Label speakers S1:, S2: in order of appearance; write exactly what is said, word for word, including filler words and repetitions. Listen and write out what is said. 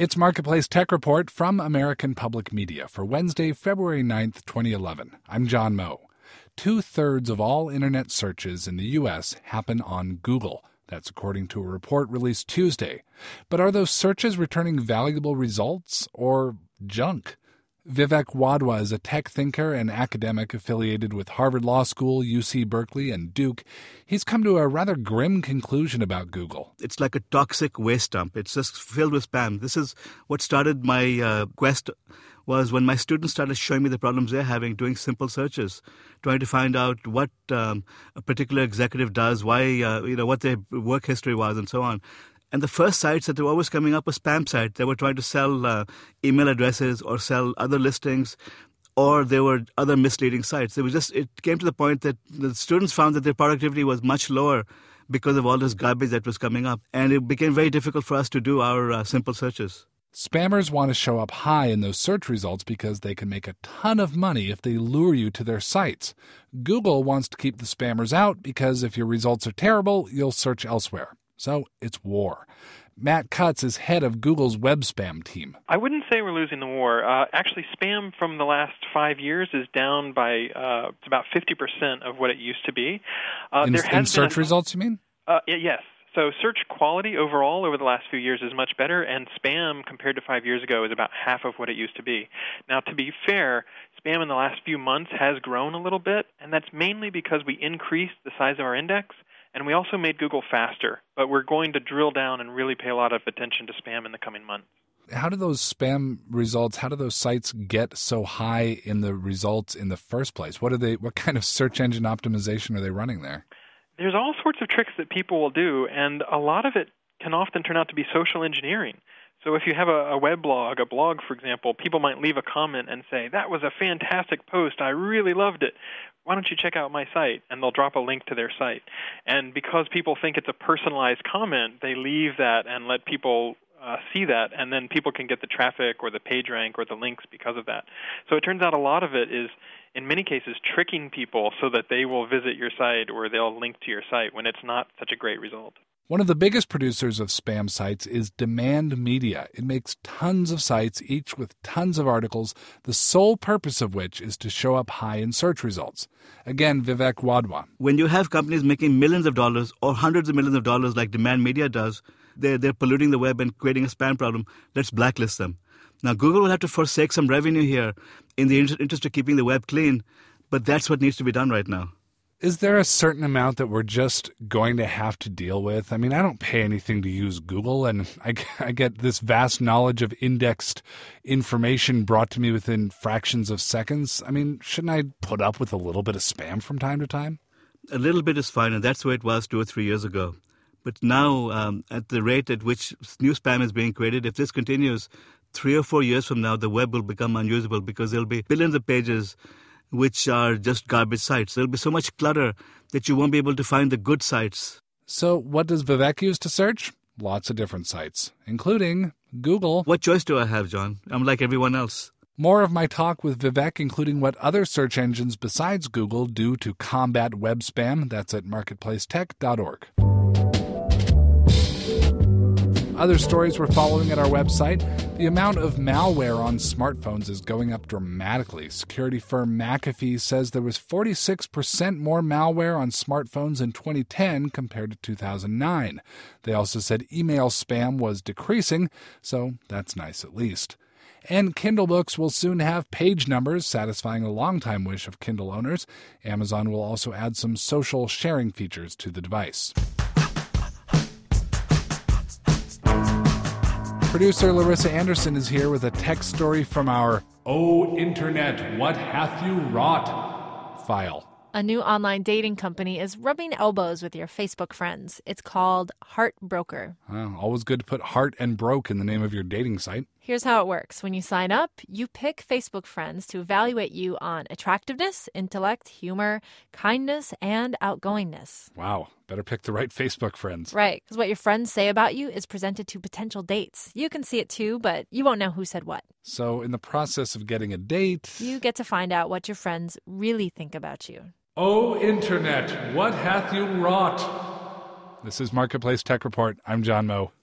S1: It's Marketplace Tech Report from American Public Media for Wednesday, February ninth, twenty eleven. I'm John Moe. Two-thirds of all Internet searches in the U S happen on Google. That's according to a report released Tuesday. But are those searches returning valuable results or junk? Vivek Wadhwa is a tech thinker and academic affiliated with Harvard Law School, U C Berkeley, and Duke. He's come to a rather grim conclusion about Google.
S2: It's like a toxic waste dump. It's just filled with spam. This is what started my uh, quest was when my students started showing me the problems they're having doing simple searches, trying to find out what um, a particular executive does, why, uh, you know, what their work history was, and so on. And the first sites that were always coming up were spam sites. They were trying to sell uh, email addresses or sell other listings, or there were other misleading sites. It was just it came to the point that the students found that their productivity was much lower because of all this garbage that was coming up. And it became very difficult for us to do our uh, simple searches.
S1: Spammers want to show up high in those search results because they can make a ton of money if they lure you to their sites. Google wants to keep the spammers out because if your results are terrible, you'll search elsewhere. So it's war. Matt Cutts is head of Google's web spam team.
S3: I wouldn't say we're losing the war. Uh, actually, spam from the last five years is down by uh, it's about fifty percent of what it used to be. Uh,
S1: in
S3: there has
S1: in search
S3: been,
S1: results, you mean?
S3: Uh, yes. So search quality overall over the last few years is much better, and spam compared to five years ago is about half of what it used to be. Now, to be fair, spam in the last few months has grown a little bit, and that's mainly because we increased the size of our index. And we also made Google faster, but we're going to drill down and really pay a lot of attention to spam in the coming months.
S1: How do those spam results, how do those sites get so high in the results in the first place? What are they? What kind of search engine optimization are they running there?
S3: There's all sorts of tricks that people will do, and a lot of it can often turn out to be social engineering. So if you have a, a web blog, a blog, for example, people might leave a comment and say, that was a fantastic post, I really loved it. Why don't you check out my site? And they'll drop a link to their site. And because people think it's a personalized comment, they leave that and let people uh, see that, and then people can get the traffic or the page rank or the links because of that. So it turns out a lot of it is, in many cases, tricking people so that they will visit your site or they'll link to your site when it's not such a great result.
S1: One of the biggest producers of spam sites is Demand Media. It makes tons of sites, each with tons of articles, the sole purpose of which is to show up high in search results. Again, Vivek Wadhwa.
S2: When you have companies making millions of dollars or hundreds of millions of dollars like Demand Media does, they're, they're polluting the web and creating a spam problem. Let's blacklist them. Now, Google will have to forsake some revenue here in the interest of keeping the web clean, but that's what needs to be done right now.
S1: Is there a certain amount that we're just going to have to deal with? I mean, I don't pay anything to use Google, and I, I get this vast knowledge of indexed information brought to me within fractions of seconds. I mean, shouldn't I put up with a little bit of spam from time to time?
S2: A little bit is fine, and that's the way it was two or three years ago. But now, um, at the rate at which new spam is being created, if this continues, three or four years from now, the web will become unusable because there'll be billions of pages which are just garbage sites. There'll be so much clutter that you won't be able to find the good sites.
S1: So what does Vivek use to search? Lots of different sites, including Google.
S2: What choice do I have, John? I'm like everyone else.
S1: More of my talk with Vivek, including what other search engines besides Google do to combat web spam. That's at marketplace tech dot org. Other stories we're following at our website. The amount of malware on smartphones is going up dramatically. Security firm McAfee says there was forty-six percent more malware on smartphones in twenty ten compared to two thousand nine. They also said email spam was decreasing, so that's nice at least. And Kindle books will soon have page numbers, satisfying a longtime wish of Kindle owners. Amazon will also add some social sharing features to the device. Producer Larissa Anderson is here with a tech story from our Oh Internet, What Hath You Wrought file.
S4: A new online dating company is rubbing elbows with your Facebook friends. It's called Heartbroker.
S1: Well, always good to put heart and broke in the name of your dating site.
S4: Here's how it works. When you sign up, you pick Facebook friends to evaluate you on attractiveness, intellect, humor, kindness, and outgoingness.
S1: Wow. Better pick the right Facebook friends.
S4: Right, because what your friends say about you is presented to potential dates. You can see it too, but you won't know who said what.
S1: So in the process of getting a date,
S4: you get to find out what your friends really think about you.
S1: Oh, Internet, what hath you wrought? This is Marketplace Tech Report. I'm John Moe.